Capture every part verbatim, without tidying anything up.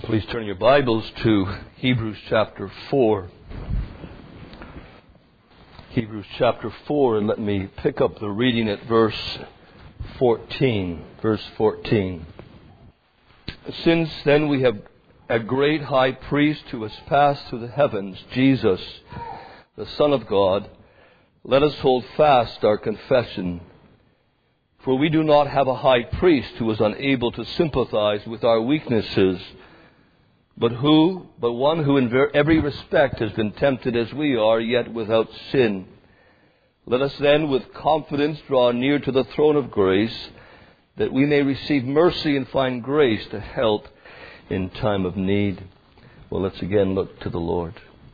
Please turn your Bibles to Hebrews chapter four. Hebrews chapter four, and let me pick up the reading at verse fourteen. Verse fourteen. Since then we have a great high priest who has passed through the heavens, Jesus, the Son of God, let us hold fast our confession. For we do not have a high priest who is unable to sympathize with our weaknesses, But who, but one who in every respect has been tempted as we are, yet without sin. Let us then with confidence draw near to the throne of grace, that we may receive mercy and find grace to help in time of need. Well, let's again look to the Lord.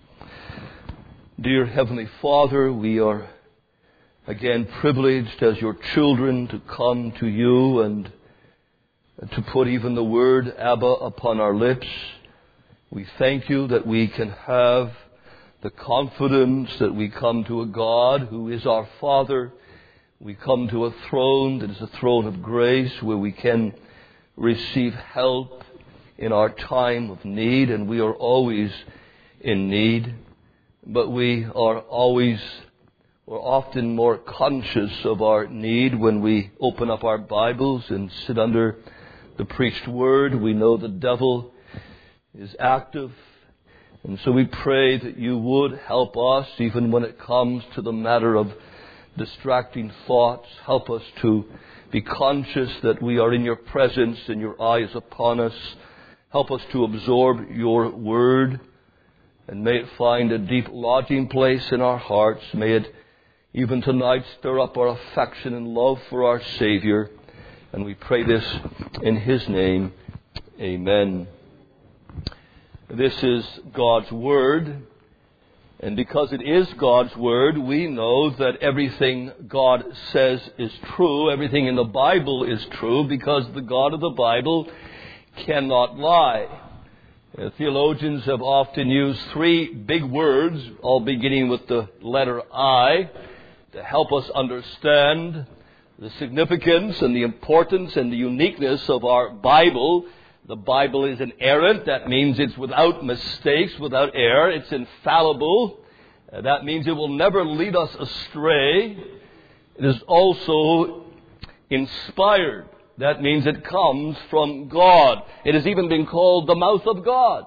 Dear Heavenly Father, we are again privileged as your children to come to you and to put even the word Abba upon our lips. We thank you that we can have the confidence that we come to a God who is our Father. We come to a throne that is a throne of grace where we can receive help in our time of need, and we are always in need. But we are always or often more conscious of our need when we open up our Bibles and sit under the preached word. We know the devil is active. And so we pray that you would help us even when it comes to the matter of distracting thoughts. Help us to be conscious that we are in your presence and your eye is upon us. Help us to absorb your word, and may it find a deep lodging place in our hearts. May it even tonight stir up our affection and love for our Savior. And we pray this in his name. Amen. This is God's Word, and because it is God's Word, we know that everything God says is true. Everything in the Bible is true, because the God of the Bible cannot lie. Uh, theologians have often used three big words, all beginning with the letter I, to help us understand the significance and the importance and the uniqueness of our Bible. The Bible is inerrant. That means it's without mistakes, without error. It's infallible. Uh, that means it will never lead us astray. It is also inspired. That means it comes from God. It has even been called the mouth of God.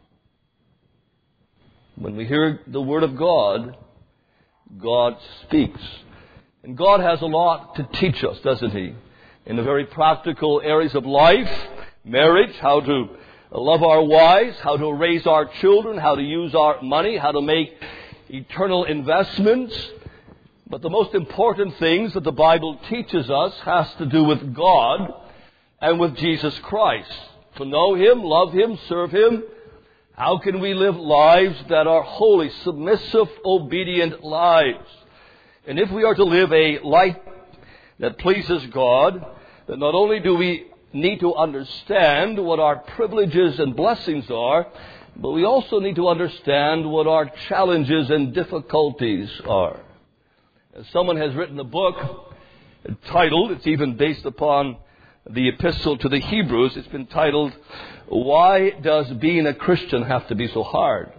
When we hear the word of God, God speaks. And God has a lot to teach us, doesn't he? In the very practical areas of life. Marriage, how to love our wives, how to raise our children, how to use our money, how to make eternal investments. But the most important things that the Bible teaches us has to do with God and with Jesus Christ. To know him, love him, serve him. How can we live lives that are holy, submissive, obedient lives? And if we are to live a life that pleases God, then not only do we need to understand what our privileges and blessings are, but we also need to understand what our challenges and difficulties are. As someone has written a book titled, it's even based upon the epistle to the Hebrews, it's been titled, Why Does Being a Christian Have to Be So Hard?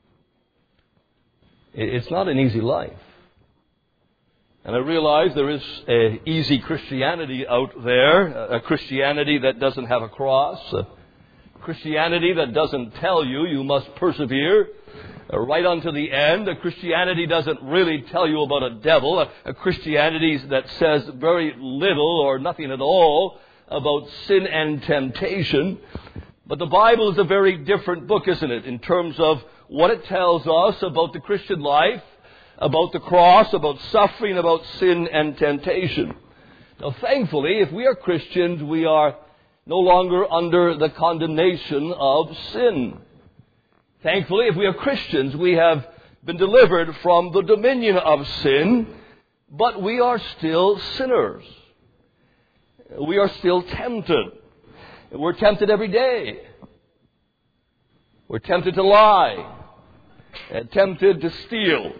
It's not an easy life. And I realize there is an easy Christianity out there, a Christianity that doesn't have a cross, a Christianity that doesn't tell you you must persevere right unto the end. A Christianity doesn't really tell you about a devil, a, a Christianity that says very little or nothing at all about sin and temptation. But the Bible is a very different book, isn't it, in terms of what it tells us about the Christian life, about the cross, about suffering, about sin and temptation. Now, thankfully, if we are Christians, we are no longer under the condemnation of sin. Thankfully, if we are Christians, we have been delivered from the dominion of sin, but we are still sinners. We are still tempted. We're tempted every day. We're tempted to lie, and tempted to steal,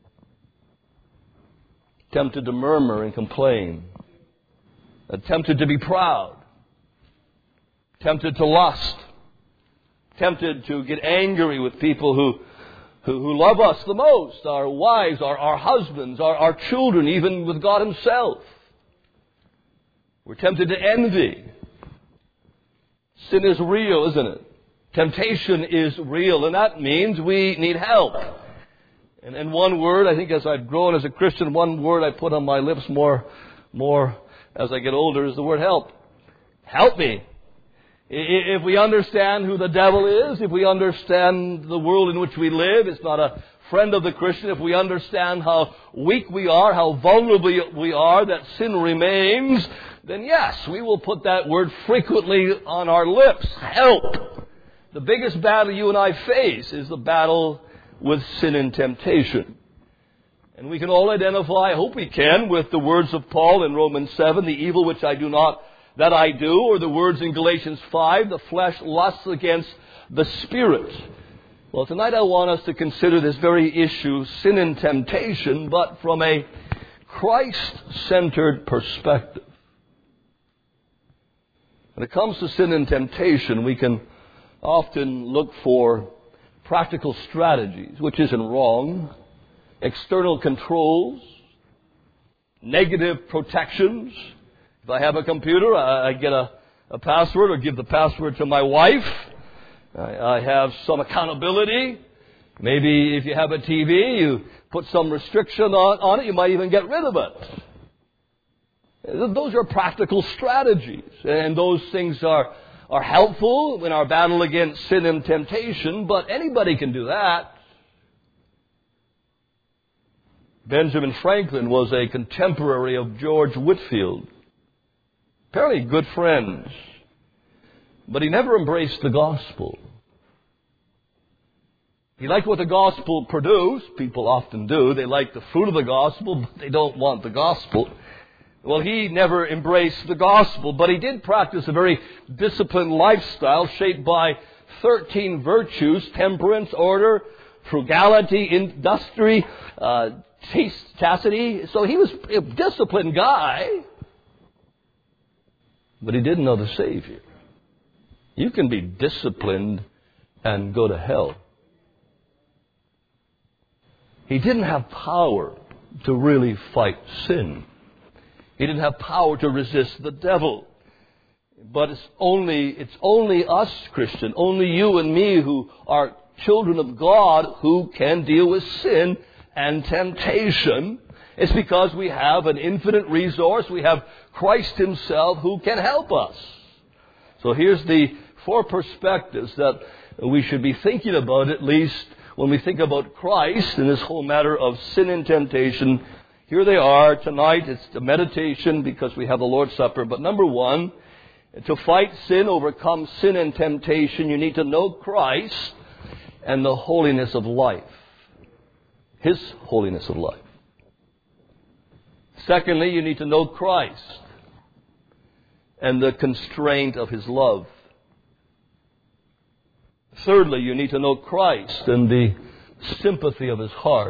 tempted to murmur and complain, tempted to be proud, tempted to lust, tempted to get angry with people who, who, who love us the most, our wives, our, our husbands, our, our children, even with God Himself. We're tempted to envy. Sin is real, isn't it? Temptation is real, and that means we need help. And, and one word, I think as I've grown as a Christian, one word I put on my lips more, more as I get older is the word help. Help me. If we understand who the devil is, if we understand the world in which we live, it's not a friend of the Christian. If we understand how weak we are, how vulnerable we are, that sin remains, then yes, we will put that word frequently on our lips. Help. The biggest battle you and I face is the battle with sin and temptation. And we can all identify, I hope we can, with the words of Paul in Romans seven, the evil which I do not, that I do, or the words in Galatians five, the flesh lusts against the Spirit. Well, tonight I want us to consider this very issue, sin and temptation, but from a Christ-centered perspective. When it comes to sin and temptation, we can often look for practical strategies, which isn't wrong, external controls, negative protections. If I have a computer, I get a, a password or give the password to my wife. I, I have some accountability. Maybe if you have a T V, you put some restriction on, on it. You might even get rid of it. Those are practical strategies. And those things are, are helpful in our battle against sin and temptation. But anybody can do that. Benjamin Franklin was a contemporary of George Whitefield. Apparently good friends. But he never embraced the gospel. He liked what the gospel produced. People often do. They like the fruit of the gospel, but they don't want the gospel. Well, he never embraced the gospel, but he did practice a very disciplined lifestyle shaped by thirteen virtues: temperance, order, frugality, industry, uh, taste, chastity. So he was a disciplined guy, but he didn't know the Savior. You can be disciplined and go to hell. He didn't have power to really fight sin. He didn't have power to resist the devil. But it's only, it's only us, Christian, only you and me who are children of God who can deal with sin and temptation. It's because we have an infinite resource. We have Christ Himself who can help us. So here's the four perspectives that we should be thinking about, at least when we think about Christ in this whole matter of sin and temptation. Here they are tonight. It's the meditation because we have the Lord's Supper. But number one, to fight sin, overcome sin and temptation, you need to know Christ and the holiness of life. His holiness of life. Secondly, you need to know Christ and the constraint of His love. Thirdly, you need to know Christ and the sympathy of His heart.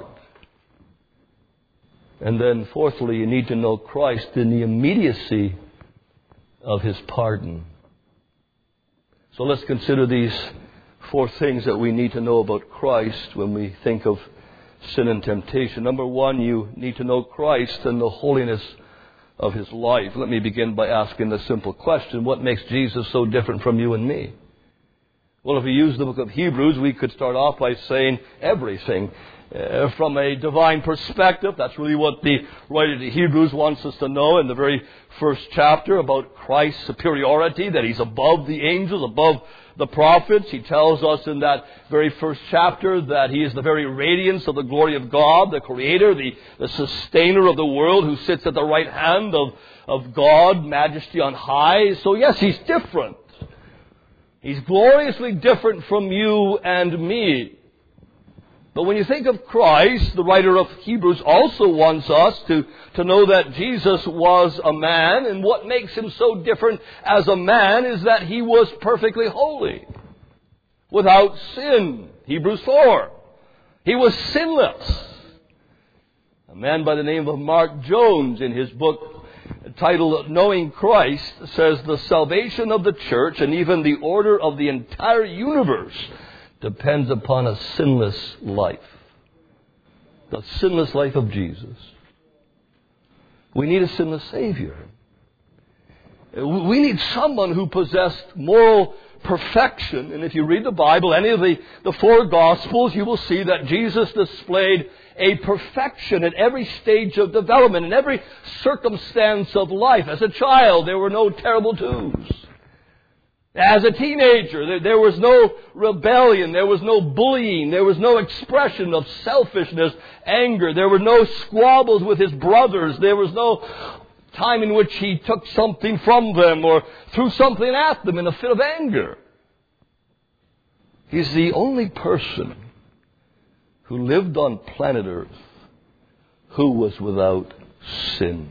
And then fourthly, you need to know Christ in the immediacy of His pardon. So let's consider these four things that we need to know about Christ when we think of sin and temptation. Number one, you need to know Christ and the holiness of His life. Let me begin by asking the simple question: what makes Jesus so different from you and me? Well, if we use the book of Hebrews, we could start off by saying everything. Uh, from a divine perspective, that's really what the writer to Hebrews wants us to know in the very first chapter about Christ's superiority, that He's above the angels, above the prophets. He tells us in that very first chapter that He is the very radiance of the glory of God, the Creator, the, the sustainer of the world, who sits at the right hand of, of God, majesty on high. So yes, He's different. He's gloriously different from you and me. But when you think of Christ, the writer of Hebrews also wants us to, to know that Jesus was a man, and what makes Him so different as a man is that He was perfectly holy, without sin. Hebrews four. He was sinless. A man by the name of Mark Jones, in his book titled Knowing Christ, says the salvation of the church and even the order of the entire universe depends upon a sinless life. The sinless life of Jesus. We need a sinless Savior. We need someone who possessed moral perfection. And if you read the Bible, any of the, the four Gospels, you will see that Jesus displayed a perfection at every stage of development, in every circumstance of life. As a child, there were no terrible twos. As a teenager, there, there was no rebellion, there was no bullying, there was no expression of selfishness, anger, there were no squabbles with his brothers, there was no time in which he took something from them or threw something at them in a fit of anger. He's the only person who lived on planet Earth who was without sin.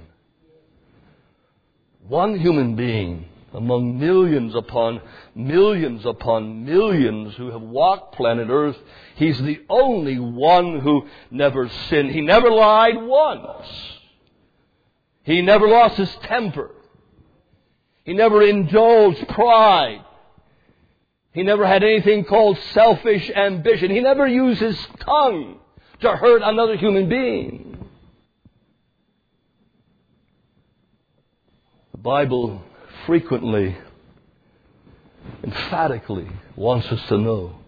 One human being among millions upon millions upon millions who have walked planet Earth. He's the only one who never sinned. He never lied once. He never lost his temper. He never indulged pride. He never had anything called selfish ambition. He never used his tongue to hurt another human being. The Bible frequently, emphatically wants us to know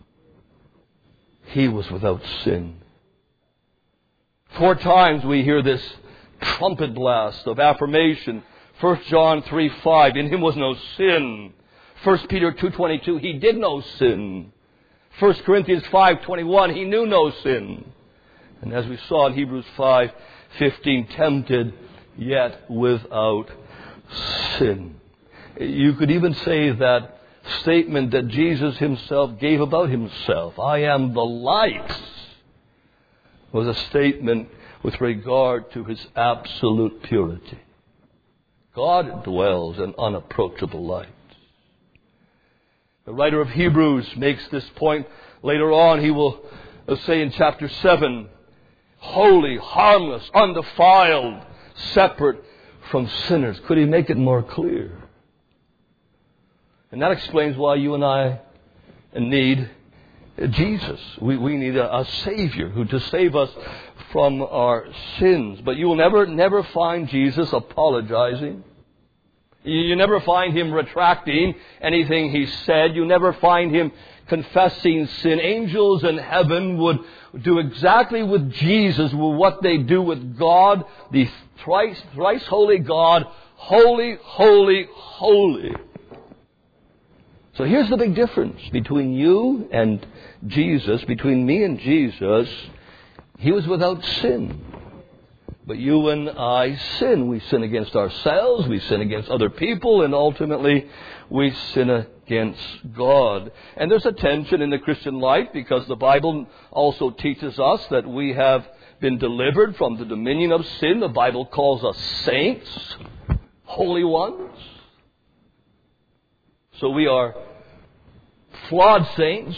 he was without sin. Four times we hear this trumpet blast of affirmation. First John three five, in him was no sin. First Peter two twenty-two, he did no sin. First Corinthians five twenty-one, he knew no sin. And as we saw in Hebrews five fifteen, tempted yet without sin. You could even say that statement that Jesus himself gave about himself, I am the light, was a statement with regard to his absolute purity. God dwells in unapproachable light. The writer of Hebrews makes this point later on. He will say in chapter seven, holy, harmless, undefiled, separate from sinners. Could he make it more clear? And that explains why you and I need Jesus. We, we need a, a Savior who to save us from our sins. But you will never, never find Jesus apologizing. You, you never find him retracting anything he said. You never find him confessing sin. Angels in heaven would do exactly with Jesus what they do with God, the thrice, thrice holy God, holy, holy, holy. So here's the big difference between you and Jesus, between me and Jesus. He was without sin. But you and I sin. We sin against ourselves, we sin against other people, and ultimately we sin against God. And there's a tension in the Christian life because the Bible also teaches us that we have been delivered from the dominion of sin. The Bible calls us saints, holy ones. So we are flawed saints.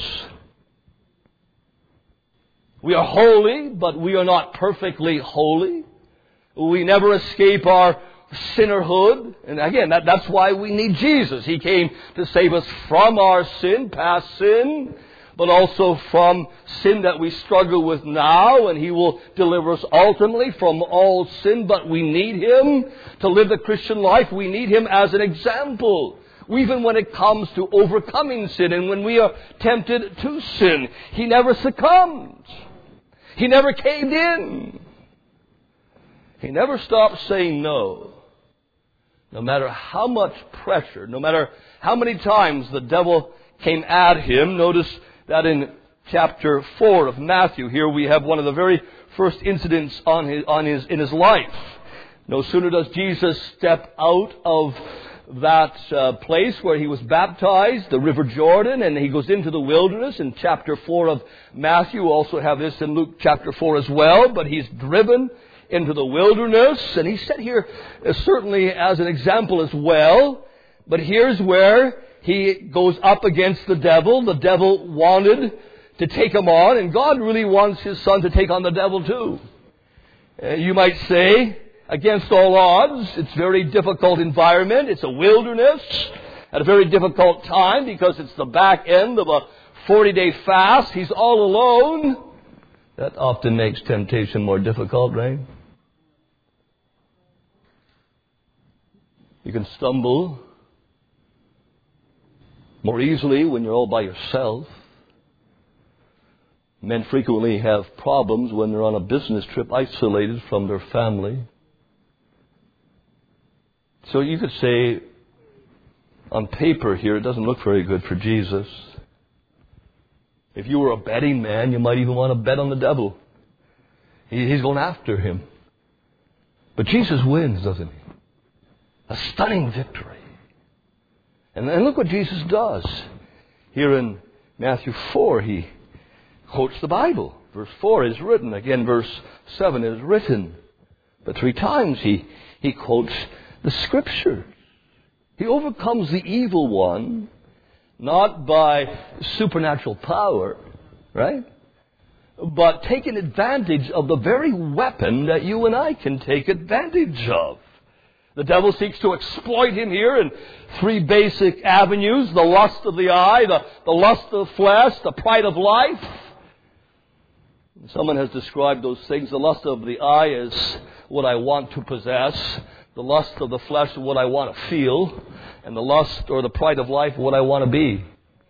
We are holy, but we are not perfectly holy. We never escape our sinnerhood. And again, that, that's why we need Jesus. He came to save us from our sin, past sin, but also from sin that we struggle with now. And He will deliver us ultimately from all sin. But we need Him to live the Christian life. We need Him as an example. Even when it comes to overcoming sin and when we are tempted to sin, He never succumbed. He never caved in. He never stopped saying no. No matter how much pressure, no matter how many times the devil came at Him. Notice that in chapter four of Matthew, here we have one of the very first incidents on his, on his, in His life. No sooner does Jesus step out of that uh, place where He was baptized, the River Jordan, and He goes into the wilderness. In chapter four of Matthew, we also have this in Luke chapter four as well, but He's driven into the wilderness, and He's set here uh, certainly as an example as well. But here's where He goes up against the devil. The devil wanted to take Him on, and God really wants His Son to take on the devil too. Uh, you might say, against all odds. It's a very difficult environment. It's a wilderness at a very difficult time because it's the back end of a forty-day fast. He's all alone. That often makes temptation more difficult, right? You can stumble more easily when you're all by yourself. Men frequently have problems when they're on a business trip isolated from their family. So you could say, on paper here, it doesn't look very good for Jesus. If you were a betting man, you might even want to bet on the devil. He's going after him. But Jesus wins, doesn't he? A stunning victory. And then look what Jesus does. Here in Matthew four, he quotes the Bible. Verse four is written. Again, verse seven is written. But three times he, he quotes the Scriptures. He overcomes the evil one, not by supernatural power, right? But taking advantage of the very weapon that you and I can take advantage of. The devil seeks to exploit him here in three basic avenues. The lust of the eye, the, the lust of the flesh, the pride of life. Someone has described those things. The lust of the eye is what I want to possess. The lust of the flesh is what I want to feel. And the lust or the pride of life is what I want to be.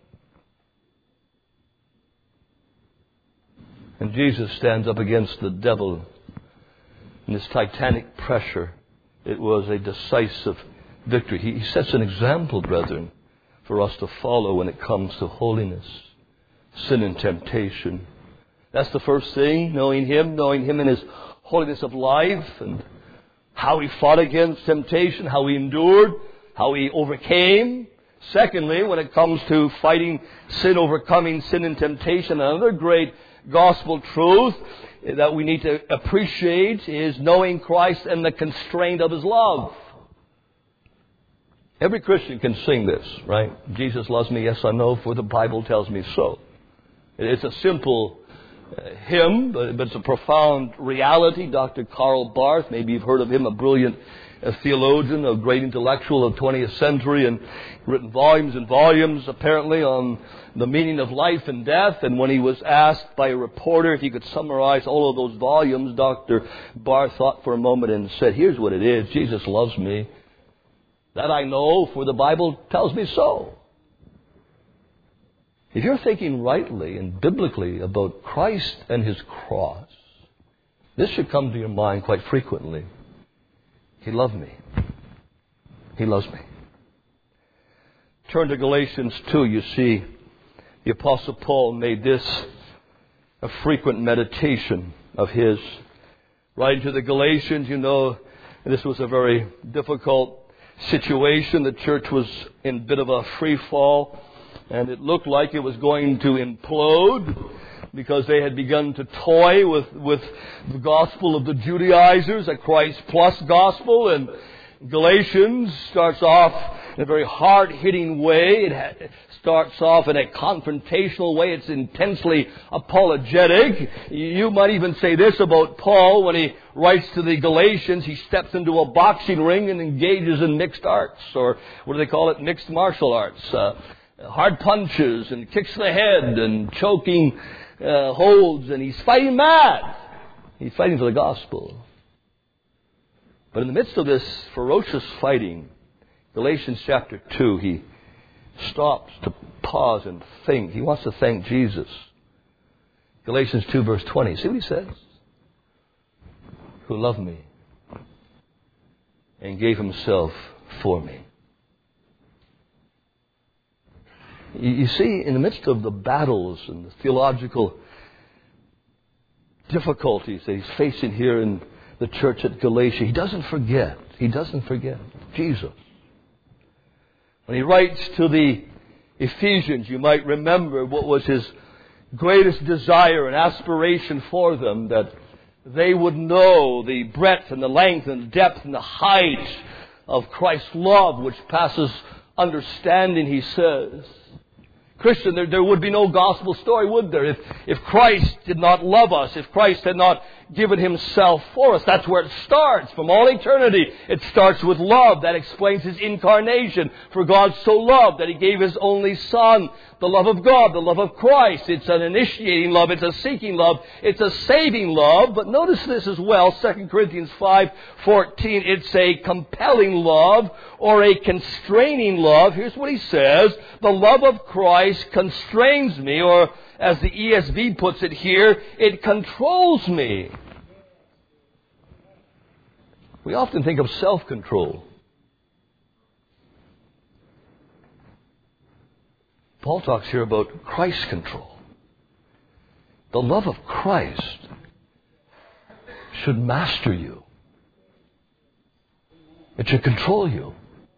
And Jesus stands up against the devil in this titanic pressure. It was a decisive victory. He, he sets an example, brethren, for us to follow when it comes to holiness, sin and temptation. That's the first thing, knowing Him, knowing Him in His holiness of life, and how He fought against temptation, how He endured, how He overcame. Secondly, when it comes to fighting sin, overcoming sin and temptation, another great gospel truth that we need to appreciate is knowing Christ and the constraint of His love. Every Christian can sing this, right? Jesus loves me, yes I know, for the Bible tells me so. It's a simple uh, hymn, but, but it's a profound reality. Doctor Karl Barth, maybe you've heard of him, a brilliant a theologian, a great intellectual of the twentieth century, and written volumes and volumes apparently on the meaning of life and death. And when he was asked by a reporter if he could summarize all of those volumes, Doctor Barth thought for a moment and said, here's what it is. Jesus loves me. That I know, for the Bible tells me so. If you're thinking rightly and biblically about Christ and His cross, this should come to your mind quite frequently. He loved me. He loves me. Turn to Galatians two. You see, the Apostle Paul made this a frequent meditation of his. Writing to the Galatians, you know, this was a very difficult situation. The church was in a bit of a free fall, and it looked like it was going to implode, because they had begun to toy with, with the gospel of the Judaizers, a Christ plus gospel. And Galatians starts off in a very hard-hitting way. It, ha- it starts off in a confrontational way. It's intensely apologetic. You might even say this about Paul when he writes to the Galatians. He steps into a boxing ring and engages in mixed arts, or what do they call it? Mixed martial arts. Uh, hard punches and kicks to the head and choking Uh, holds, and he's fighting mad. He's fighting for the gospel. But in the midst of this ferocious fighting, Galatians chapter two, he stops to pause and think. He wants to thank Jesus. Galatians two verse twenty. See what he says? Who loved me and gave Himself for me. You see, in the midst of the battles and the theological difficulties that he's facing here in the church at Galatia, he doesn't forget. He doesn't forget Jesus. When he writes to the Ephesians, you might remember what was his greatest desire and aspiration for them, that they would know the breadth and the length and the depth and the height of Christ's love, which passes understanding, he says. Christian, there, there would be no gospel story, would there? If, if Christ did not love us, if Christ had not given Himself for us. That's where it starts. From all eternity, it starts with love. That explains His incarnation. For God so loved that He gave His only Son. The love of God, the love of Christ. It's an initiating love. It's a seeking love. It's a saving love. But notice this as well, Second Corinthians five fourteen. It's a compelling love or a constraining love. Here's what he says. The love of Christ constrains me, or as the E S V puts it here, it controls me. We often think of self-control. Paul talks here about Christ's control. The love of Christ should master you. It should control you.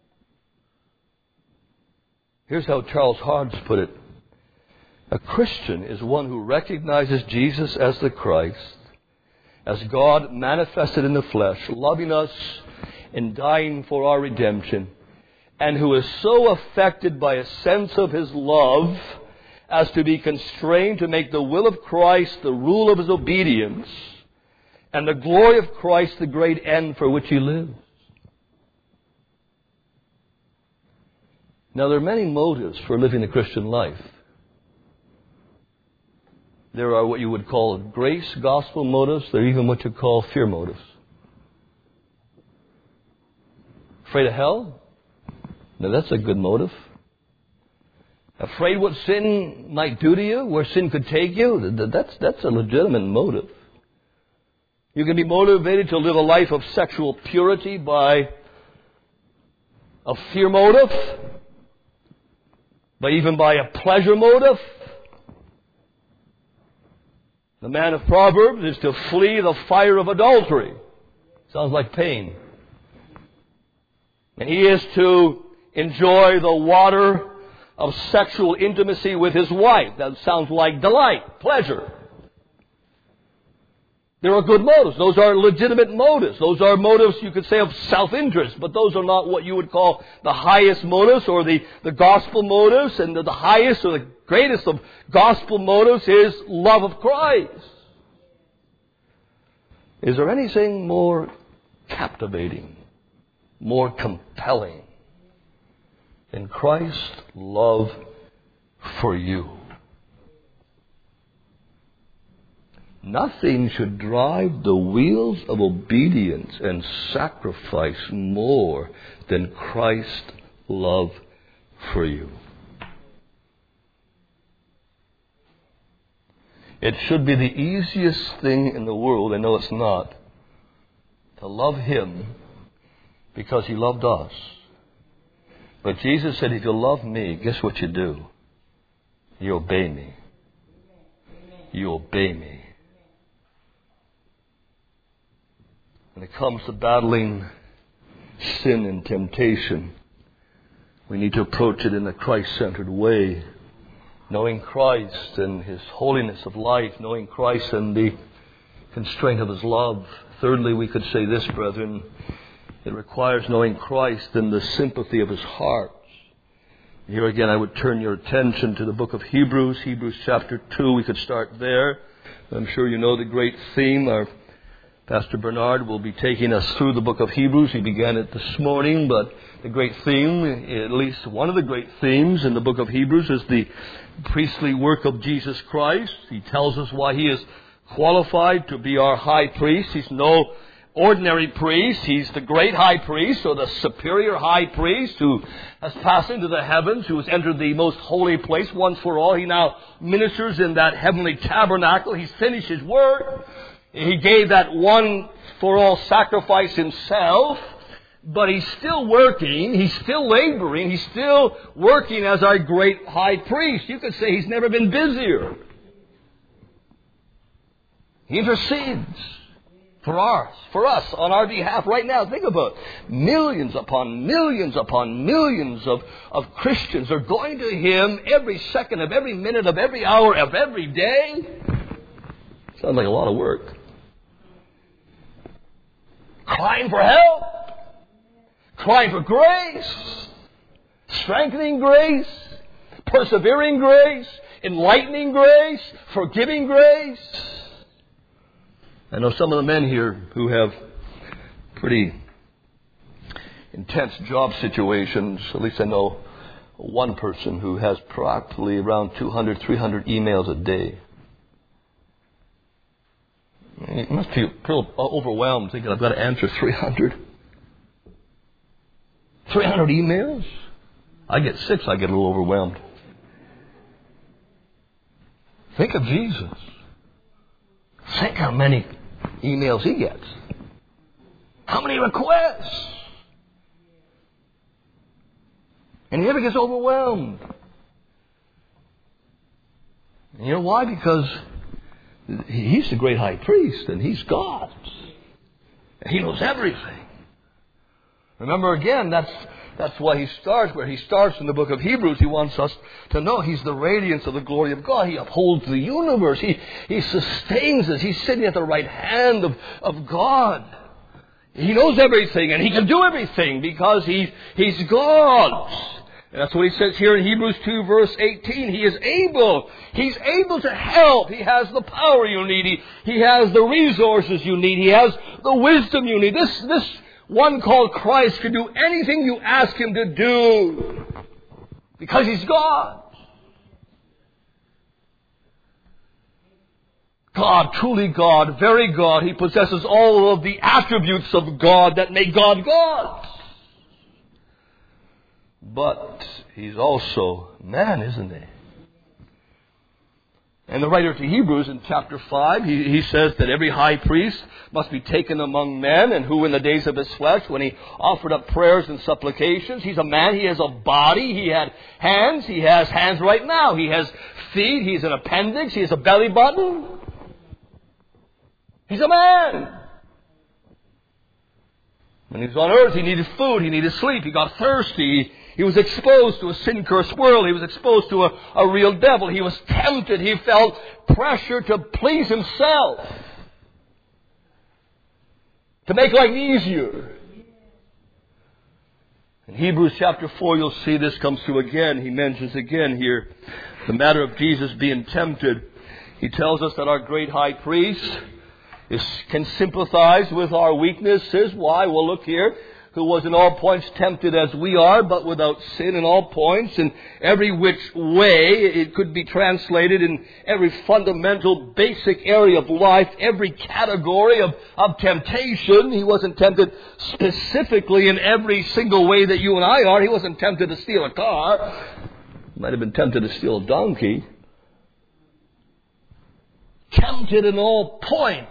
Here's how Charles Hards put it. A Christian is one who recognizes Jesus as the Christ, as God manifested in the flesh, loving us and dying for our redemption, and who is so affected by a sense of His love as to be constrained to make the will of Christ the rule of his obedience, and the glory of Christ the great end for which he lives. Now, there are many motives for living the Christian life. There are what you would call grace, gospel motives. There are even what you call fear motives. Afraid of hell? Now, that's a good motive. Afraid what sin might do to you, where sin could take you? That's, that's a legitimate motive. You can be motivated to live a life of sexual purity by a fear motive, but even by a pleasure motive. The man of Proverbs is to flee the fire of adultery. Sounds like pain. And he is to enjoy the water of sexual intimacy with his wife. That sounds like delight, pleasure. There are good motives. Those are legitimate motives. Those are motives, you could say, of self-interest. But those are not what you would call the highest motives or the, the gospel motives. And the, the highest or the greatest of gospel motives is love of Christ. Is there anything more captivating, more compelling than Christ's love for you? Nothing should drive the wheels of obedience and sacrifice more than Christ's love for you. It should be the easiest thing in the world, I know it's not, to love Him because He loved us. But Jesus said, if you love me, guess what you do? You obey me. You obey me. When it comes to battling sin and temptation, we need to approach it in a Christ-centered way, knowing Christ and His holiness of life, knowing Christ and the constraint of His love. Thirdly, we could say this, brethren, it requires knowing Christ and the sympathy of His heart. Here again, I would turn your attention to the book of Hebrews, Hebrews chapter two. We could start there. I'm sure you know the great theme. Our Pastor Bernard will be taking us through the book of Hebrews. He began it this morning, but the great theme, at least one of the great themes in the book of Hebrews, is the priestly work of Jesus Christ. He tells us why He is qualified to be our high priest. He's no ordinary priest. He's the great high priest, or the superior high priest, who has passed into the heavens, who has entered the most holy place once for all. He now ministers in that heavenly tabernacle. He's finished His work. He gave that one for all sacrifice Himself, but He's still working, He's still laboring, He's still working as our great high priest. You could say He's never been busier. He intercedes for us, for us, on our behalf right now. Think about it. Millions upon millions upon millions of, of Christians are going to Him every second of every minute of every hour of every day. Sounds like a lot of work. Crying for help, crying for grace, strengthening grace, persevering grace, enlightening grace, forgiving grace. I know some of the men here who have pretty intense job situations. At least I know one person who has probably around two hundred, three hundred emails a day. You must feel pretty overwhelmed thinking, I've got to answer three hundred. three hundred emails? I get six, I get a little overwhelmed. Think of Jesus. Think how many emails he gets. How many requests? And he never gets overwhelmed. And you know why? Because he's the great high priest and he's God. And he knows everything. Remember again, that's that's why he starts where he starts in the book of Hebrews. He wants us to know he's the radiance of the glory of God. He upholds the universe. He, he sustains us. He's sitting at the right hand of, of God. He knows everything and he can do everything because he, he's God. And that's what he says here in Hebrews two verse eighteen. He is able. He's able to help. He has the power you need. He, he has the resources you need. He has the wisdom you need. This, this one called Christ can do anything you ask him to do. Because he's God. God, truly God, very God. He possesses all of the attributes of God that make God God. But he's also man, isn't he? And the writer to Hebrews in chapter five, he, he says that every high priest must be taken among men, and who in the days of his flesh, when he offered up prayers and supplications, he's a man, he has a body, he had hands, he has hands right now, he has feet, he's an appendix, he has a belly button. He's a man. When he was on earth, he needed food, he needed sleep, he got thirsty. He was exposed to a sin-cursed world. He was exposed to a, a real devil. He was tempted. He felt pressure to please himself. To make life easier. In Hebrews chapter four, you'll see this comes through again. He mentions again here the matter of Jesus being tempted. He tells us that our great high priest is, can sympathize with our weaknesses. Why? Well, look here. Who was in all points tempted as we are, but without sin in all points, in every which way. It could be translated in every fundamental, basic area of life, every category of, of temptation. He wasn't tempted specifically in every single way that you and I are. He wasn't tempted to steal a car. He might have been tempted to steal a donkey. Tempted in all points.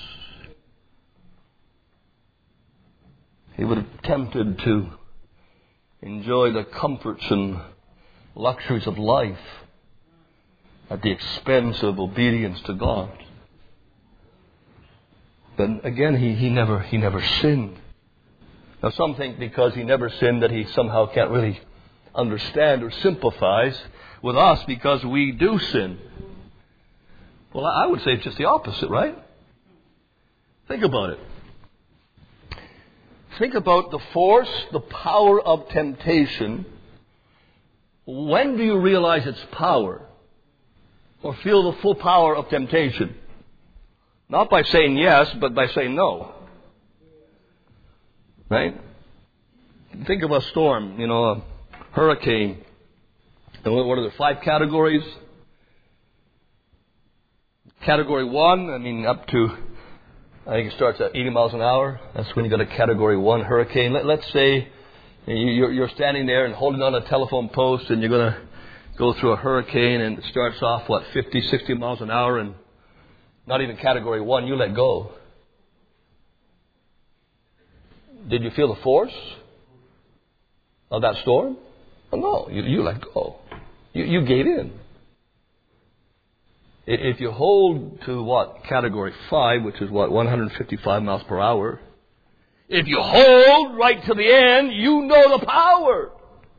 He would have tempted to enjoy the comforts and luxuries of life at the expense of obedience to God. But again, he, he never he never sinned. Now some think because he never sinned that he somehow can't really understand or sympathize with us because we do sin. Well, I would say it's just the opposite, right? Think about it. Think about the force, the power of temptation. When do you realize its power? Or feel the full power of temptation? Not by saying yes, but by saying no. Right? Think of a storm, you know, a hurricane. And what are there, five categories? Category one, I mean, up to, I think it starts at eighty miles an hour. That's when you got a category one hurricane. Let, let's say you're, you're standing there and holding on a telephone post and you're going to go through a hurricane and it starts off, what, fifty, sixty miles an hour and not even category one, you let go. Did you feel the force of that storm? Oh, no, you, you let go. You, you gave in. If you hold to what? Category five, which is what? one hundred fifty-five miles per hour. If you hold right to the end, you know the power.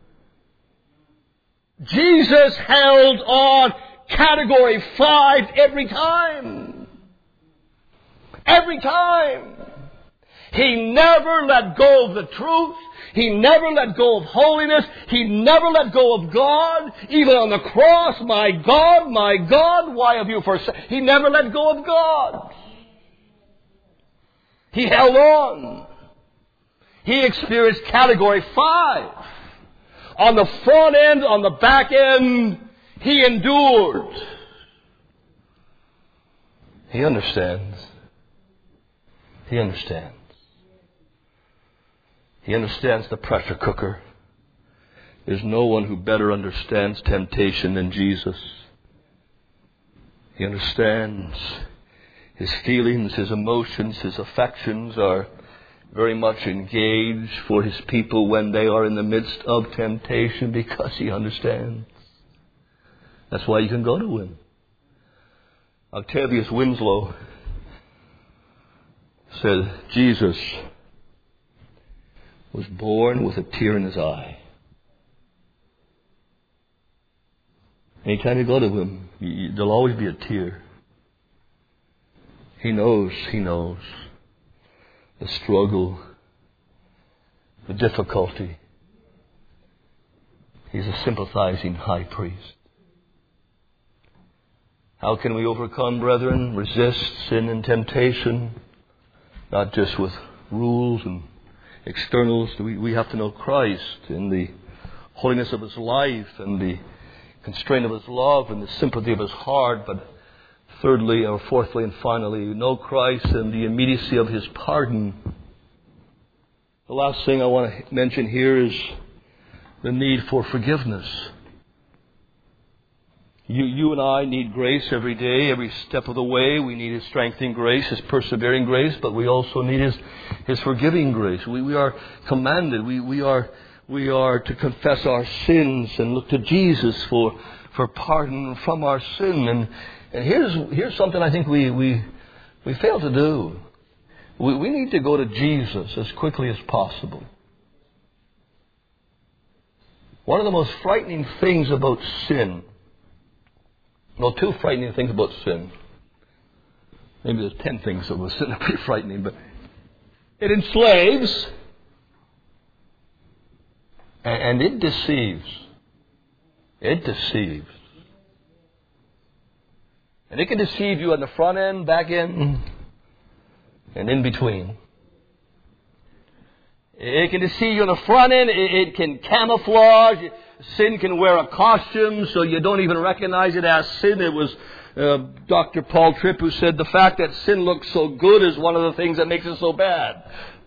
Jesus held on category five every time. Every time. He never let go of the truth. He never let go of holiness. He never let go of God. Even on the cross, my God, my God, why have you forsaken? He never let go of God. He held on. He experienced category five. On the front end, on the back end, he endured. He understands. He understands. He understands the pressure cooker. There's no one who better understands temptation than Jesus. He understands. His feelings, his emotions, his affections are very much engaged for his people when they are in the midst of temptation, because he understands. That's why you can go to him. Octavius Winslow said Jesus was born with a tear in his eye. Anytime you go to him, you, there'll always be a tear. He knows, he knows the struggle, the difficulty. He's a sympathizing high priest. How can we overcome, brethren, resist sin and temptation? Not just with rules and externals. We, we have to know Christ in the holiness of his life and the constraint of his love and the sympathy of his heart. But thirdly, or fourthly and finally, know Christ and the immediacy of his pardon. The last thing I want to mention here is the need for forgiveness. You, you and I need grace every day, every step of the way. We need his strengthening grace, his persevering grace, but we also need his, his forgiving grace. We, we are commanded, we, we are, we are to confess our sins and look to Jesus for, for pardon from our sin. And, and here's, here's something I think we, we, we fail to do. We, we need to go to Jesus as quickly as possible. One of the most frightening things about sin, well, two frightening things about sin. Maybe there's ten things about sin that are pretty frightening, but it enslaves and it deceives. It deceives. And it can deceive you on the front end, back end, and in between. It can deceive you on the front end. It can camouflage. Sin can wear a costume so you don't even recognize it as sin. It was uh, Doctor Paul Tripp who said the fact that sin looks so good is one of the things that makes it so bad.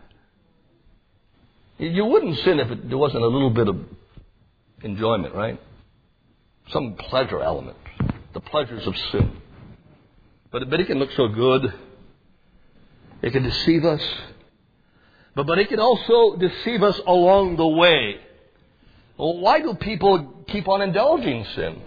You wouldn't sin if it, there wasn't a little bit of enjoyment, right? Some pleasure element. The pleasures of sin. But, but it can look so good. It can deceive us. But, but it can also deceive us along the way. Well, why do people keep on indulging sin?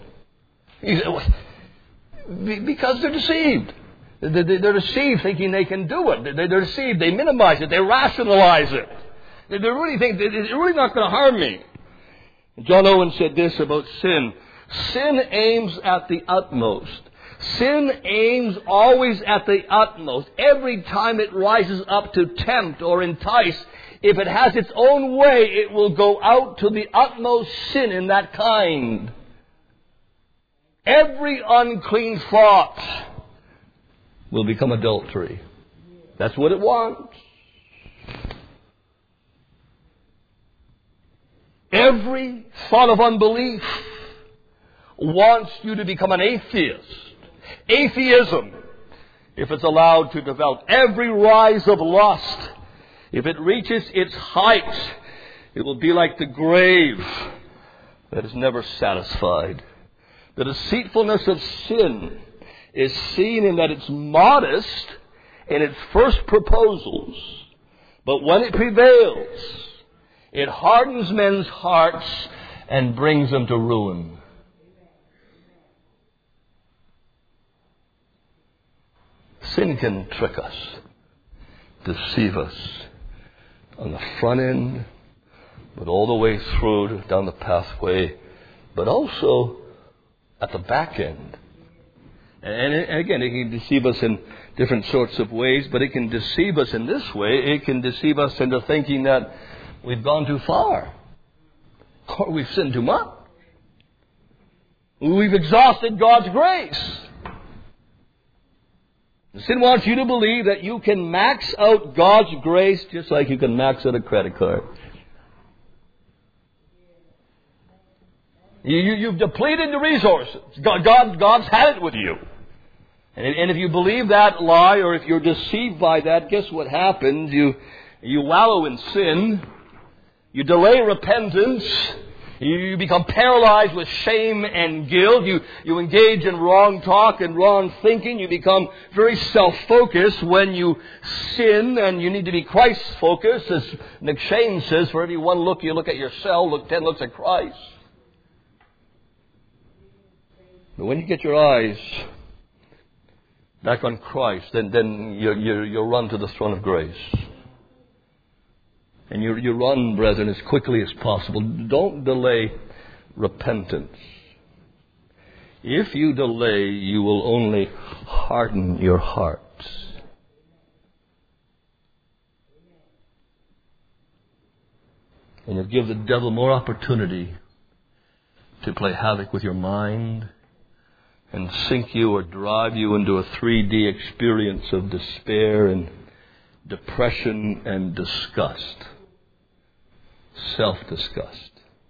Because they're deceived. They're deceived thinking they can do it. They're deceived. They minimize it. They rationalize it. They really think it's really not going to harm me. John Owen said this about sin. Sin aims at the utmost. Sin aims always at the utmost. Every time it rises up to tempt or entice, if it has its own way, it will go out to the utmost sin in that kind. Every unclean thought will become adultery. That's what it wants. Every thought of unbelief wants you to become an atheist. Atheism, if it's allowed to develop. Every rise of lust, if it reaches its height, it will be like the grave that is never satisfied. The deceitfulness of sin is seen in that it's modest in its first proposals. But when it prevails, it hardens men's hearts and brings them to ruin. Sin can trick us, deceive us on the front end, but all the way through down the pathway, but also at the back end. And again, it can deceive us in different sorts of ways, but it can deceive us in this way. It can deceive us into thinking that we've gone too far, or we've sinned too much. We've exhausted God's grace. Sin wants you to believe that you can max out God's grace just like you can max out a credit card. You, you, you've depleted the resources. God, God, God's had it with you. And, and if you believe that lie, or if you're deceived by that, guess what happens? You, you wallow in sin. You delay repentance. You become paralyzed with shame and guilt. You, you engage in wrong talk and wrong thinking. You become very self-focused when you sin, and you need to be Christ-focused. As Nick Shane says, for every one look you look at yourself, look ten looks at Christ. But when you get your eyes back on Christ, then, then you, you, you'll run to the throne of grace. And you, you run, brethren, as quickly as possible. Don't delay repentance. If you delay, you will only harden your hearts. And you'll give the devil more opportunity to play havoc with your mind and sink you or drive you into a three D experience of despair and depression and disgust. Self-disgust.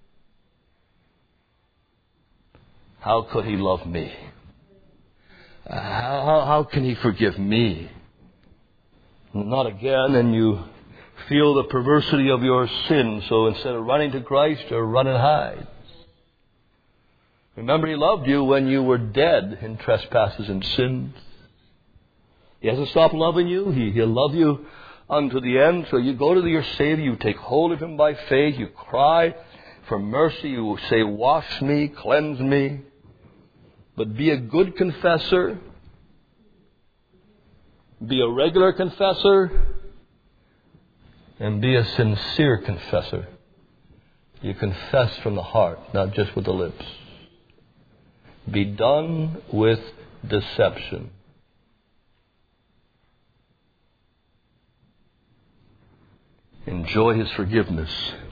How could he love me? How, how, how can he forgive me? Not again, and you feel the perversity of your sin, so instead of running to Christ, you're run and hide. Remember, he loved you when you were dead in trespasses and sins. He hasn't stopped loving you. He, he'll love you unto the end. So you go to your Savior, you take hold of him by faith, you cry for mercy, you say, wash me, cleanse me. But be a good confessor. Be a regular confessor. And be a sincere confessor. You confess from the heart, not just with the lips. Be done with deception. Enjoy his forgiveness.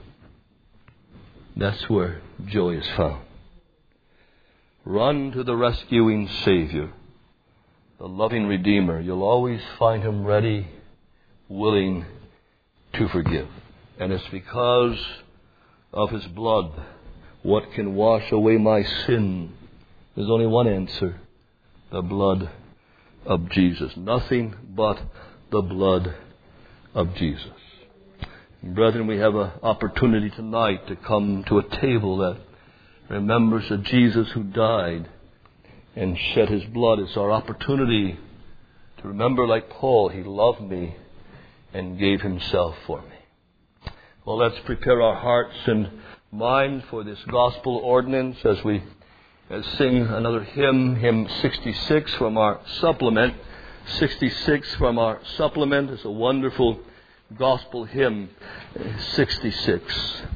That's where joy is found. Run to the rescuing Savior, the loving Redeemer. You'll always find him ready, willing to forgive. And it's because of his blood. What can wash away my sin? There's only one answer. The blood of Jesus. Nothing but the blood of Jesus. Brethren, we have an opportunity tonight to come to a table that remembers a Jesus who died and shed his blood. It's our opportunity to remember, like Paul, he loved me and gave himself for me. Well, let's prepare our hearts and minds for this gospel ordinance as we as sing another hymn, hymn sixty-six from our supplement. sixty-six from our supplement is a wonderful gospel hymn, sixty-six.